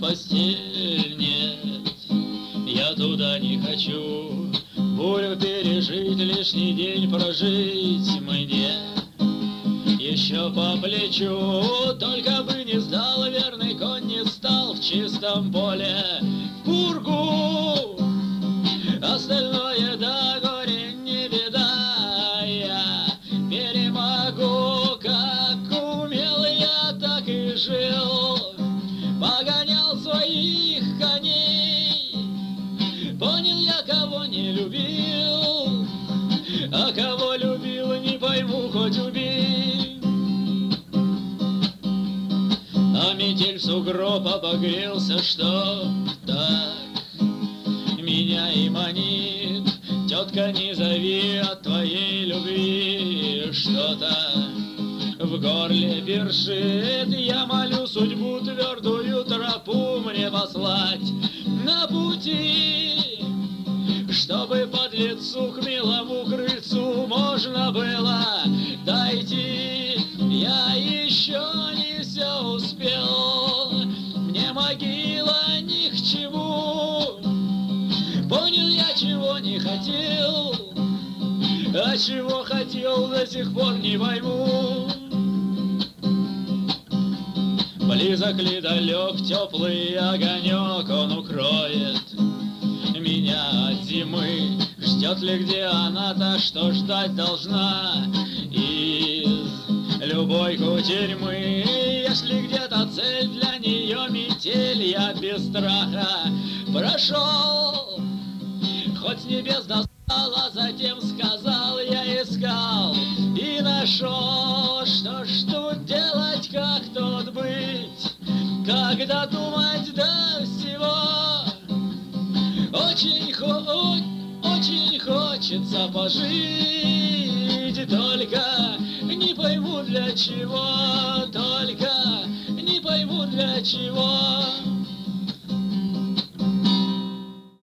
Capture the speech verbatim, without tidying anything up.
постель, нет, я туда не хочу. Бурю пережить, лишний день прожить мне еще по плечу. Только бы не сдал, верный конь не стал в чистом поле в пургу. Остальное да горе не беда, я перемогу. Как умел я, так и жил, погонял своих коней. Понял я, кого не любил, а кого любил, не пойму, хоть убей. А метель в сугроб обогрелся, что так меня и манит. Тетка, не зови, от твоей любви что-то в горле першит. Я молю судьбу твердую тропу мне послать на пути, чтобы под лицу к милому крыльцу можно было дойти. Я еще не все успел, мне могила ни к чему. Понял я, чего не хотел, а чего хотел, до сих пор не пойму. Близок ли далек теплый огонек, он укроет меня от зимы. Ждет ли где она-то, что ждать должна из любой кутерьмы? Если где-то цель для нее метель, я без страха прошел. Хоть с небес достал, а затем сказал, я искал и нашел. Что ж тут делать, как тут быть, когда думать до всего? Очень, хо очень хочется пожить, только не пойму для чего, только не пойму для чего.